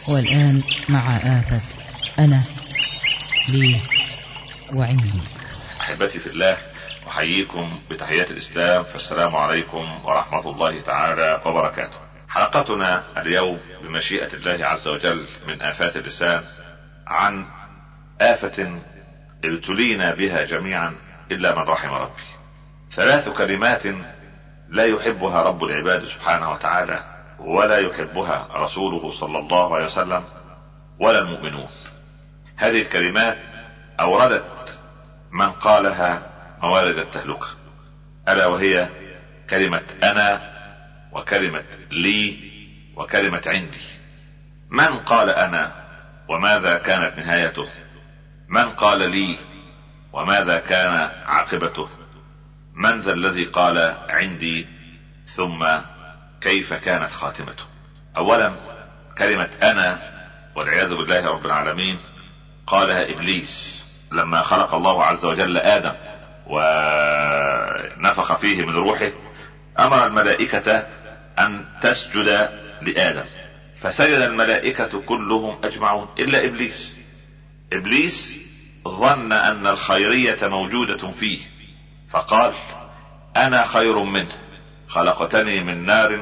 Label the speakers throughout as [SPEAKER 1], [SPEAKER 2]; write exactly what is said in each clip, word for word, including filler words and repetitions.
[SPEAKER 1] والآن مع آفة أنا لي وعندي.
[SPEAKER 2] أحبتي في الله، أحييكم بتحيات الإسلام، فالسلام عليكم ورحمة الله تعالى وبركاته. حلقتنا اليوم بمشيئة الله عز وجل من آفات اللسان عن آفة ابتلينا بها جميعا إلا من رحم ربي. ثلاث كلمات لا يحبها رب العباد سبحانه وتعالى، ولا يحبها رسوله صلى الله عليه وسلم ولا المؤمنون. هذه الكلمات أوردت من قالها موارد التهلكة، ألا وهي كلمة أنا وكلمة لي وكلمة عندي. من قال أنا وماذا كانت نهايته؟ من قال لي وماذا كان عاقبته؟ من ذا الذي قال عندي ثم كيف كانت خاتمته؟ أولا كلمة أنا والعياذ بالله رب العالمين قالها إبليس لما خلق الله عز وجل آدم ونفخ فيه من روحه، أمر الملائكة أن تسجد لآدم، فسجد الملائكة كلهم أجمعون إلا إبليس. إبليس ظن أن الخيرية موجودة فيه فقال أنا خير منه، خلقتني من نار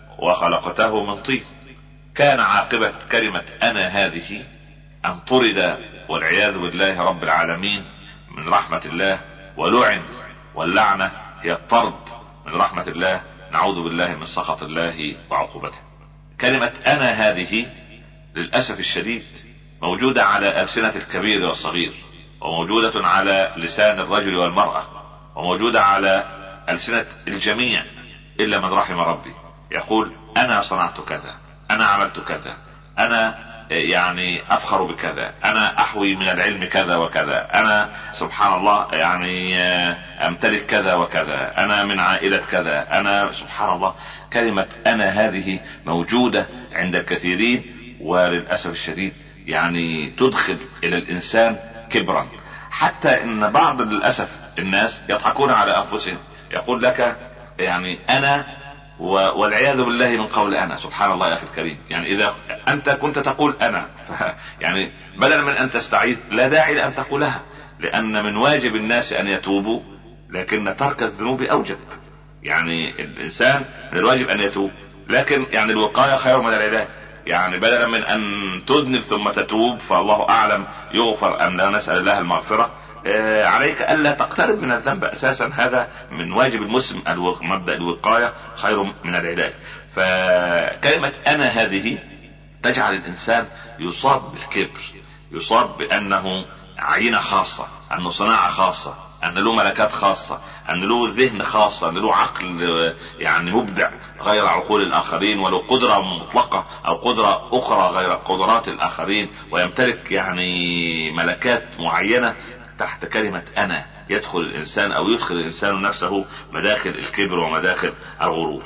[SPEAKER 2] وخلقته من طين. كان عاقبة كلمة أنا هذه أن طرد والعياذ بالله رب العالمين من رحمة الله، ولعن، واللعنة هي الطرد من رحمة الله، نعوذ بالله من سخط الله وعقوبته. كلمة أنا هذه للأسف الشديد موجودة على ألسنة الكبير والصغير، وموجودة على لسان الرجل والمرأة، وموجودة على ألسنة الجميع إلا من رحم ربي. يقول أنا صنعت كذا، أنا عملت كذا، أنا يعني أفخر بكذا، أنا أحوي من العلم كذا وكذا، أنا سبحان الله يعني أمتلك كذا وكذا، أنا من عائلة كذا، أنا سبحان الله. كلمة أنا هذه موجودة عند الكثيرين، وللأسف الشديد يعني تدخل إلى الإنسان كبرا، حتى إن بعض للأسف الناس يضحكون على أنفسهم. يقول لك يعني أنا والعياذ بالله من قول أنا. سبحان الله يا أخي الكريم، يعني إذا أنت كنت تقول أنا يعني بدلا من أن تستعيذ لا داعي لأن تقولها، لأن من واجب الناس أن يتوبوا، لكن ترك الذنوب أوجب. يعني الإنسان من الواجب أن يتوب، لكن يعني الوقاية خير من العلاج. يعني بدلا من أن تذنب ثم تتوب فالله أعلم يغفر أم لا، نسأل الله المغفرة، عليك ألا تقترب من الذنب أساسا. هذا من واجب المسلم، مبدأ الوقاية خير من العلاج. فكلمة أنا هذه تجعل الإنسان يصاب بالكبر، يصاب بأنه عينة خاصة، أنه صناعة خاصة، أن له ملكات خاصة، أن له ذهن خاصة، أن له عقل يعني مبدع غير عقول الآخرين، ولو قدرة مطلقة أو قدرة أخرى غير قدرات الآخرين، ويمتلك يعني ملكات معينة. تحت كلمة أنا يدخل الإنسان أو يدخل الإنسان نفسه مداخل الكبر ومداخل الغرور.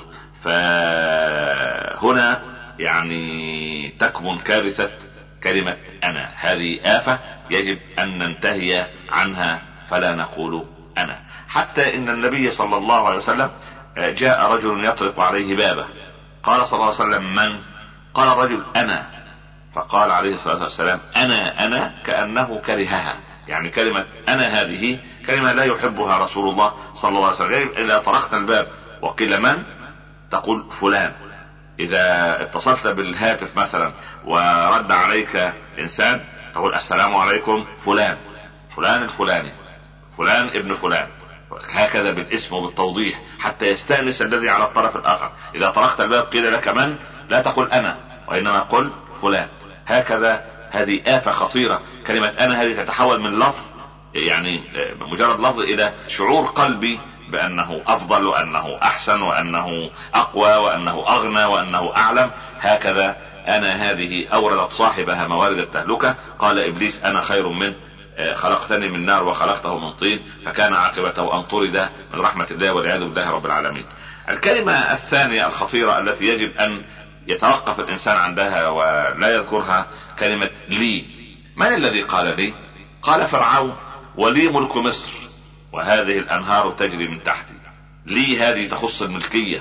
[SPEAKER 2] فهنا يعني تكمن كارثة كلمة أنا. هذه آفة يجب أن ننتهي عنها، فلا نقول أنا. حتى إن النبي صلى الله عليه وسلم جاء رجل يطرق عليه بابه، قال صلى الله عليه وسلم من؟ قال الرجل أنا، فقال عليه الصلاة والسلام أنا أنا كأنه كرهها. يعني كلمة أنا هذه كلمة لا يحبها رسول الله صلى الله عليه وسلم. إذا طرقت الباب وقيل من، تقول فلان. إذا اتصلت بالهاتف مثلا ورد عليك إنسان تقول السلام عليكم فلان، فلان الفلاني، فلان ابن فلان، هكذا بالاسم وبالتوضيح حتى يستأنس الذي على الطرف الآخر. إذا طرقت الباب قيل لك من، لا تقول أنا، وإنما قل فلان. هكذا هذه آفة خطيرة. كلمة أنا هذه تتحول من لفظ يعني مجرد لفظ إلى شعور قلبي بأنه أفضل وأنه أحسن وأنه أقوى وأنه أغنى وأنه أعلم. هكذا أنا هذه أوردت صاحبها موارد التهلكة. قال إبليس أنا خير منه، خلقتني من نار وخلقته من طين، فكان عاقبته أن طرد من رحمة الله والعياذ بالله رب العالمين. الكلمة الثانية الخطيرة التي يجب أن يتوقف الإنسان عندها ولا يذكرها كلمة لي. من الذي قال لي؟ قال فرعون ولي ملك مصر وهذه الأنهار تجري من تحتي. لي هذه تخص الملكية،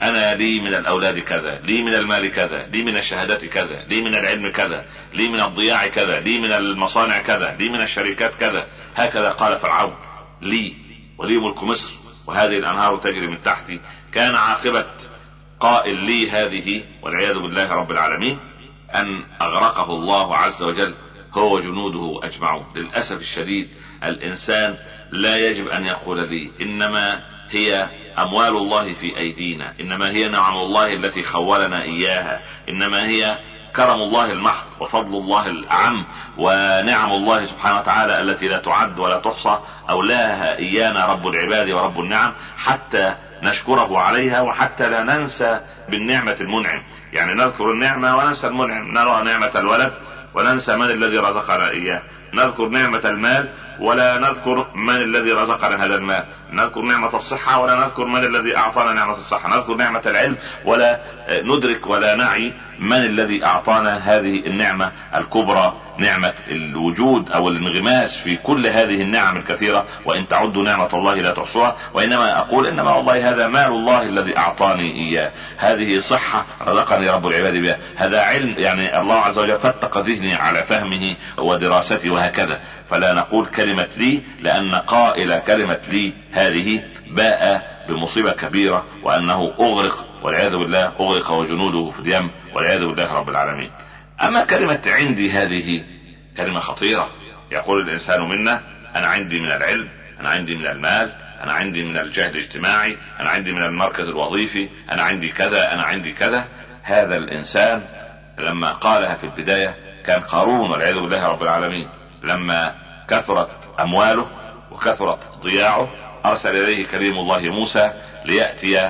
[SPEAKER 2] انا لي من الاولاد كذا، لي من المال كذا، لي من الشهادات كذا، لي من العلم كذا، لي من الضياع كذا، لي من المصانع كذا، لي من الشركات كذا. هكذا قال فرعون: لي ولي ملك مصر وهذه الانهار تجري من تحتي. كان عاقبة قائل لي هذه والعياذ بالله رب العالمين ان اغرقه الله عز وجل هو وجنوده اجمعون. للاسف الشديد الانسان لا يجب ان يقول لي، انما هي اموال الله في ايدينا، انما هي نعم الله التي خولنا اياها، انما هي كرم الله المحض وفضل الله الاعم ونعم الله سبحانه وتعالى التي لا تعد ولا تحصى اولاها ايانا رب العباد ورب النعم، حتى نشكره عليها وحتى لا ننسى بالنعمة المنعم. يعني نذكر النعمة وننسى المنعم، نرى نعمة الولد وننسى من الذي رزقنا اياه، نذكر نعمة المال ولا نذكر من الذي رزقنا هذا المال، نذكر نعمة الصحة ولا نذكر من الذي اعطانا نعمة الصحة، نذكر نعمة العلم ولا ندرك ولا نعي من الذي اعطانا هذه النعمة الكبرى، نعمة الوجود او الانغماس في كل هذه النعم الكثيرة. وان تعدوا نعمة الله لا تحصوها. وانما اقول انما والله هذا مال الله الذي اعطاني اياه، هذه صحة رزقني رب العباد بها، هذا علم يعني الله عز وجل فتق ذهني على فهمه ودراسته وهكذا. فلا نقول كلمة لي، لان قائل كلمة لي هذه باء بمصيبة كبيرة، وانه اغرق والعياذ بالله، اغرق وجنوده في اليم والعياذ بالله رب العالمين. اما كلمة عندي هذه كلمة خطيرة. يقول الانسان منا: انا عندي من العلم، انا عندي من المال، انا عندي من الجهد الاجتماعي، انا عندي من المركز الوظيفي، انا عندي كذا، انا عندي كذا. هذا الانسان لما قالها في البداية كان قارون والعياذ بالله رب العالمين، لما كثرت امواله وكثرت ضياعه ارسل اليه كريم الله موسى ليأتي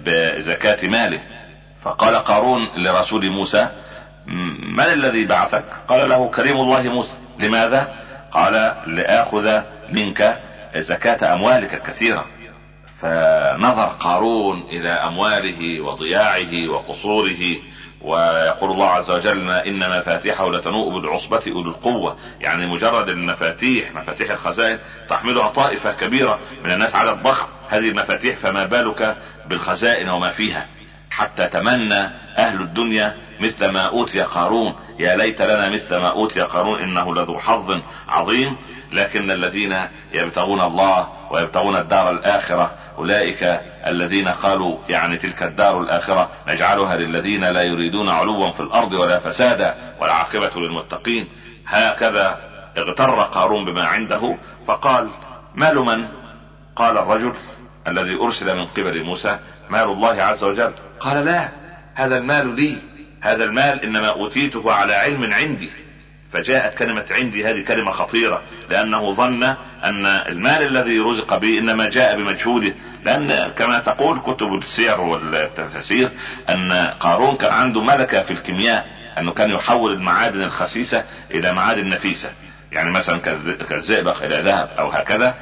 [SPEAKER 2] بزكاة ماله. فقال قارون لرسول موسى: من الذي بعثك؟ قال له كريم الله موسى. لماذا؟ قال: لآخذ منك زكاة اموالك الكثيرة. فنظر قارون الى امواله وضياعه وقصوره، ويقول الله عز وجل: ان مفاتيحه لتنوء بالعصبة اولي القوة. يعني مجرد المفاتيح، مفاتيح الخزائن تحملها طائفة كبيرة من الناس على الضخم، هذه المفاتيح فما بالك بالخزائن وما فيها. حتى تمنى اهل الدنيا مثل ما اوتي قارون: يا ليت لنا مثل ما اوتي قارون انه لذو حظ عظيم. لكن الذين يبتغون الله ويبتغون الدار الاخرة اولئك الذين قالوا يعني تلك الدار الاخرة نجعلها للذين لا يريدون علوا في الارض ولا فسادا والعاقبة للمتقين. هكذا اغتر قارون بما عنده فقال: مال من؟ قال الرجل الذي ارسل من قبل موسى: مال الله عز وجل. قال: لا، هذا المال لي، هذا المال انما اوتيته على علم عندي. فجاءت كلمة عندي هذه كلمة خطيرة، لانه ظن ان المال الذي رزق به انما جاء بمجهوده. لان كما تقول كتب السير والتفسير ان قارون كان عنده ملكة في الكيمياء، انه كان يحول المعادن الخسيسة الى معادن نفيسة، يعني مثلا كالزئبق الى ذهب او هكذا.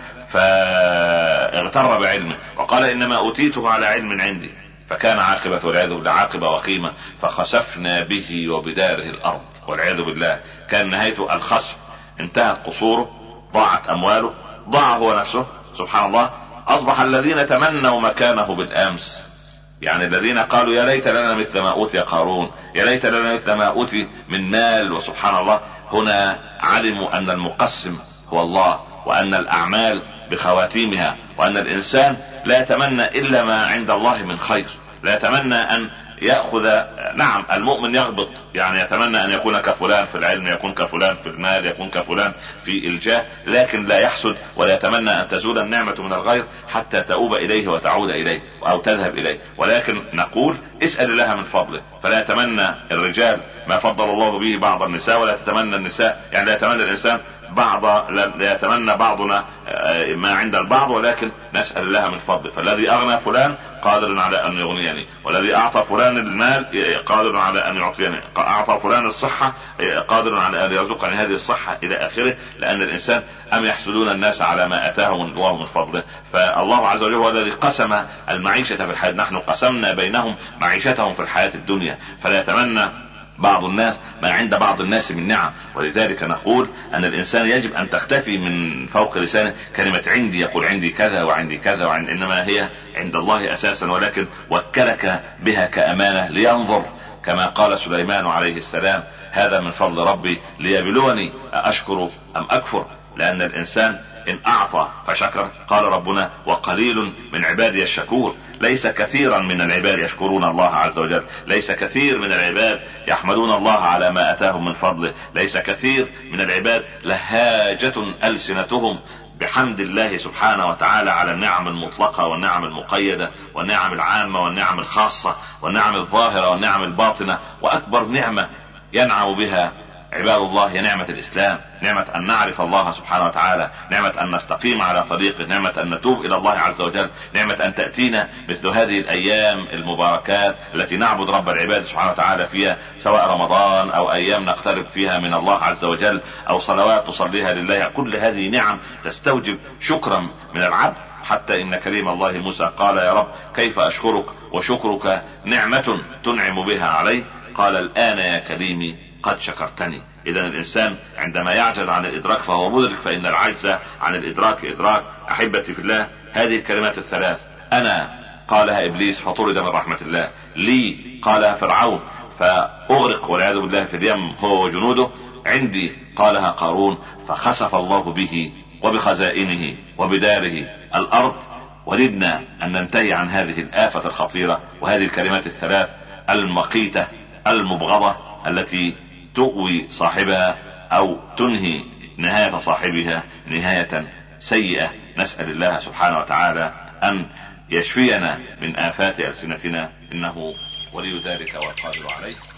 [SPEAKER 2] فاغتر بعلمه وقال: انما اوتيته على علم عندي. فكان عاقبة والعياذ بالله عاقبة وخيمة، فخسفنا به وبداره الارض والعياذ بالله. كان نهايته الخسف، انتهت قصوره، ضاعت امواله، ضاع هو نفسه. سبحان الله. اصبح الذين تمنوا مكانه بالامس، يعني الذين قالوا يا ليت لنا مثل ما اوتي قارون، يا ليت لنا مثل ما اوتي من مال، وسبحان الله هنا علموا ان المقسم هو الله، وان الاعمال بخواتيمها، وان الانسان لا يتمنى الا ما عند الله من خير، لا يتمنى ان يأخذ. نعم المؤمن يغبط، يعني يتمنى ان يكون كفلان في العلم، يكون كفلان في المال، يكون كفلان في الجاه، لكن لا يحسد ولا يتمنى ان تزول النعمة من الغير حتى تؤوب اليه وتعود اليه او تذهب اليه. ولكن نقول اسأل الله من فضله. فلا يتمنى الرجال ما فضل الله به بعض النساء، ولا تتمنى النساء، يعني لا يتمنى الانسان بعض، لا يتمنى بعضنا ما عند البعض، ولكن نسأل الله من فضله. فالذي اغنى فلان قادر على ان يغنيني، والذي اعطى فلان المال قادر على ان يعطيني، اعطى فلان الصحة قادر على ان يرزقني هذه الصحة الى اخره. لان الانسان ام يحسدون الناس على ما اتاهم الله من فضله. فالله عز وجل هو الذي قسم المعيشة في الحياة، نحن قسمنا بينهم معيشتهم في الحياة الدنيا. فلا يتمنى بعض الناس ما عند بعض الناس من نعم. ولذلك نقول ان الانسان يجب ان تختفي من فوق لسانه كلمة عندي، يقول عندي كذا وعندي كذا وعندي، انما هي عند الله اساسا، ولكن وكلك بها كامانة لينظر، كما قال سليمان عليه السلام هذا من فضل ربي ليبلوني أأشكر أم أكفر. لأن الإنسان إن أعطى فشكر، قال ربنا وقليل من عبادي الشكور. ليس كثيرا من العباد يشكرون الله عز وجل، ليس كثير من العباد يحمدون الله على ما أتاهم من فضله، ليس كثير من العباد لهاجة ألسنتهم بحمد الله سبحانه وتعالى على النعم المطلقة والنعم المقيدة والنعم العامة والنعم الخاصة والنعم الظاهرة والنعم الباطنة. وأكبر نعمة ينعم بها عباد الله هي نعمة الإسلام، نعمة أن نعرف الله سبحانه وتعالى، نعمة أن نستقيم على طريقه، نعمة أن نتوب إلى الله عز وجل، نعمة أن تأتينا مثل هذه الأيام المباركات التي نعبد رب العباد سبحانه وتعالى فيها، سواء رمضان أو أيام نقترب فيها من الله عز وجل أو صلوات تصليها لله. كل هذه نعم تستوجب شكرا من العبد. حتى إن كريم الله موسى قال يا رب كيف أشكرك وشكرك نعمة تنعم بها علي؟ قال الآن يا كريمي قد شكرتني. إذن الإنسان عندما يعجز عن الإدراك فهو مدرك، فإن العجز عن الإدراك إدراك. أحبتي في الله، هذه الكلمات الثلاث أنا قالها إبليس فطرد من رحمة الله، لي قالها فرعون فأغرق والعياذ بالله في اليم هو وجنوده، عندي قالها قارون فخسف الله به وبخزائنه وبداره الأرض. وددنا أن ننتهي عن هذه الآفة الخطيرة وهذه الكلمات الثلاث المقيتة المبغضة التي تؤوي صاحبها أو تنهي نهاية صاحبها نهاية سيئة. نسأل الله سبحانه وتعالى أن يشفينا من آفات ألسنتنا، إنه ولي ذلك والقادر عليه.